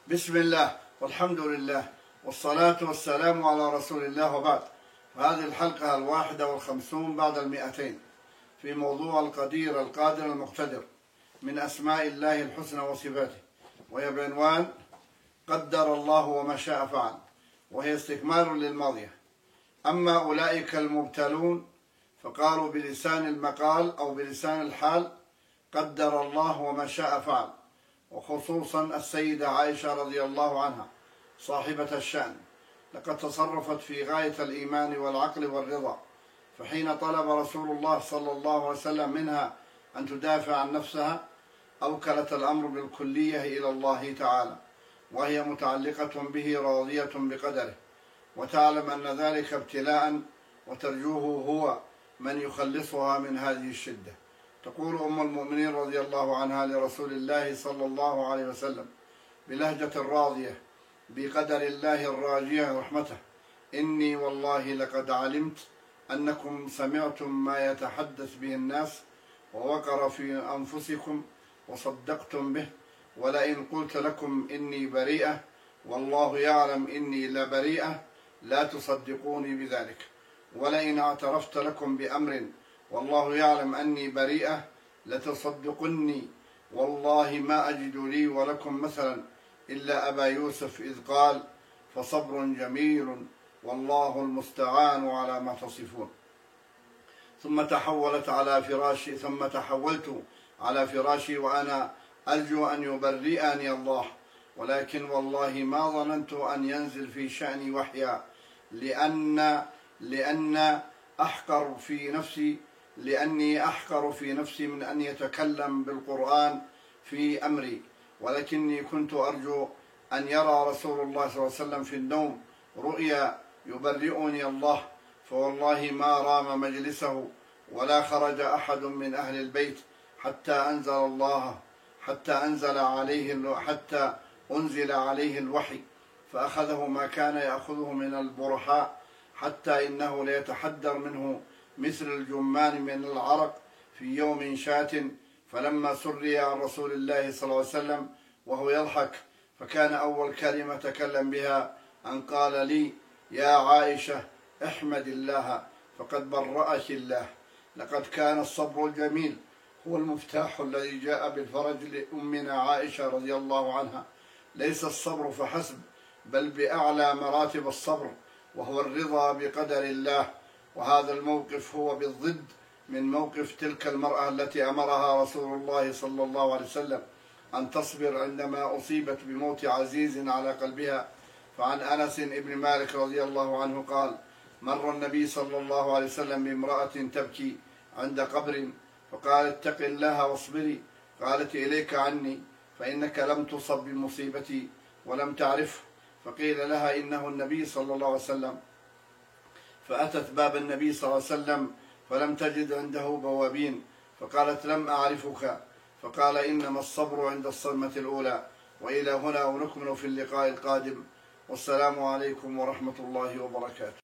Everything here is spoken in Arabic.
بسم الله والحمد لله والصلاة والسلام على رسول الله، وبعد. هذه الحلقة 51 بعد 200 في موضوع القدير القادر المقتدر من أسماء الله الحسنى وصفاته، وهي بعنوان قدر الله وما شاء فعل، وهي استكمال للماضية. أما أولئك المبتلون فقالوا بلسان المقال أو بلسان الحال قدر الله وما شاء فعل، وخصوصا السيدة عائشة رضي الله عنها صاحبة الشأن، لقد تصرفت في غاية الإيمان والعقل والرضا، فحين طلب رسول الله صلى الله عليه وسلم منها أن تدافع عن نفسها أوكلت الأمر بالكلية إلى الله تعالى، وهي متعلقة به راضية بقدره، وتعلم أن ذلك ابتلاء وترجوه هو من يخلصها من هذه الشدة. تقول أم المؤمنين رضي الله عنها لرسول الله صلى الله عليه وسلم بلهجة راضية بقدر الله الراجية رحمته: إني والله لقد علمت أنكم سمعتم ما يتحدث به الناس ووقر في أنفسكم وصدقتم به، ولئن قلت لكم إني بريئة والله يعلم إني لبريئة لا تصدقوني بذلك، ولئن اعترفت لكم بأمر والله يعلم أني بريئة لتصدقني، والله ما أجد لي ولكم مثلا إلا أبا يوسف إذ قال فصبر جميل والله المستعان على ما تصفون. ثم تحولت على فراشي وأنا أرجو أن يبرئني الله، ولكن والله ما ظننت أن ينزل في شأني وحيا، لأني أحقر في نفسي من أن يتكلم بالقرآن في أمري، ولكني كنت أرجو أن يرى رسول الله صلى الله عليه وسلم في النوم رؤيا يبرئني الله، فوالله ما رام مجلسه ولا خرج أحد من أهل البيت حتى أنزل عليه الوحي، فأخذه ما كان يأخذه من البرحاء، حتى إنه ليتحدر منه مثل الجمان من العرق في يوم شات. فلما سري عن رسول الله صلى الله عليه وسلم وهو يضحك، فكان أول كلمة تكلم بها أن قال لي: يا عائشة احمد الله فقد برأك الله. لقد كان الصبر الجميل هو المفتاح الذي جاء بالفرج لأمنا عائشة رضي الله عنها، ليس الصبر فحسب، بل بأعلى مراتب الصبر، وهو الرضا بقدر الله. وهذا الموقف هو بالضد من موقف تلك المرأة التي أمرها رسول الله صلى الله عليه وسلم أن تصبر عندما أصيبت بموت عزيز على قلبها. فعن أنس بن مالك رضي الله عنه قال: مر النبي صلى الله عليه وسلم بامرأة تبكي عند قبر، فقال: اتق الله واصبري. قالت: إليك عني، فإنك لم تصب بمصيبتي ولم تعرفه. فقيل لها: إنه النبي صلى الله عليه وسلم. فأتت باب النبي صلى الله عليه وسلم فلم تجد عنده بوابين، فقالت: لم أعرفك. فقال: إنما الصبر عند الصدمة الأولى. وإلى هنا ونكمل في اللقاء القادم، والسلام عليكم ورحمة الله وبركاته.